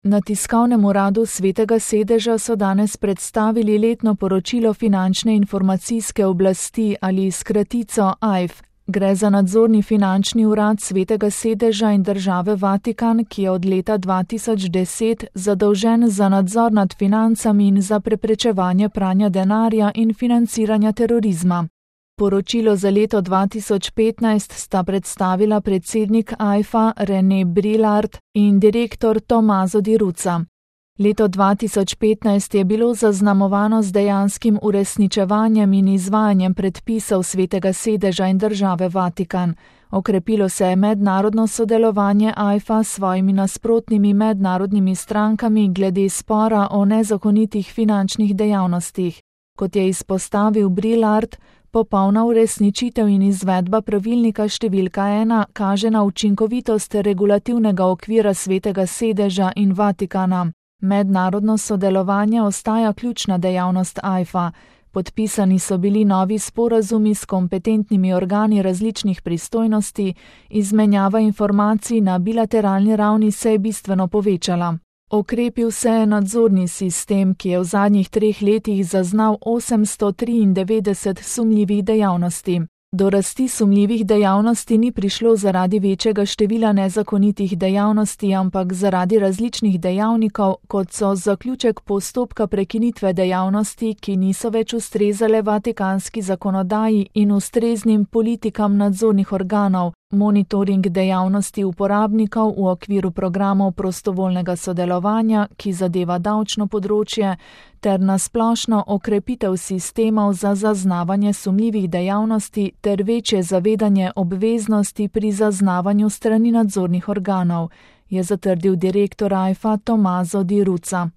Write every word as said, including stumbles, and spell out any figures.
Na tiskovnem uradu Svetega sedeža so danes predstavili letno poročilo Finančne informacijske oblasti ali skratico A I F. Gre za nadzorni finančni urad Svetega sedeža in države Vatikan, ki je od leta dva tisoč deset zadolžen za nadzor nad financami in za preprečevanje pranja denarja in financiranja terorizma. Poročilo za leto dva tisoč petnajst sta predstavila predsednik A I F-a René Brillard in direktor Tommaso Di Ruzza. Leto dva tisoč petnajst je bilo zaznamovano z dejanskim uresničevanjem in izvajanjem predpisov Svetega sedeža in države Vatikan. Okrepilo se je mednarodno sodelovanje A I F-a s svojimi nasprotnimi mednarodnimi strankami glede spora o nezakonitih finančnih dejavnostih. Kot je izpostavil Brillard, popolna uresničitev in izvedba pravilnika številka ena kaže na učinkovitost regulativnega okvira Svetega sedeža in Vatikana. Mednarodno sodelovanje ostaja ključna dejavnost A I F-a. Podpisani so bili novi sporazumi s kompetentnimi organi različnih pristojnosti, izmenjava informacij na bilateralni ravni se je bistveno povečala. Okrepil se je nadzorni sistem, ki je v zadnjih treh letih zaznal osemsto triindevetdeset sumljivih dejavnosti. Do rasti sumljivih dejavnosti ni prišlo zaradi večjega števila nezakonitih dejavnosti, ampak zaradi različnih dejavnikov, kot so zaključek postopka prekinitve dejavnosti, ki niso več ustrezale vatikanski zakonodaji in ustreznim politikam nadzornih organov, monitoring dejavnosti uporabnikov v okviru programov prostovoljnega sodelovanja, ki zadeva davčno področje, ter nasplošno okrepitev sistemov za zaznavanje sumljivih dejavnosti ter večje zavedanje obveznosti pri zaznavanju strani nadzornih organov, je zatrdil direktor A I F-a Tommaso Di Ruzza.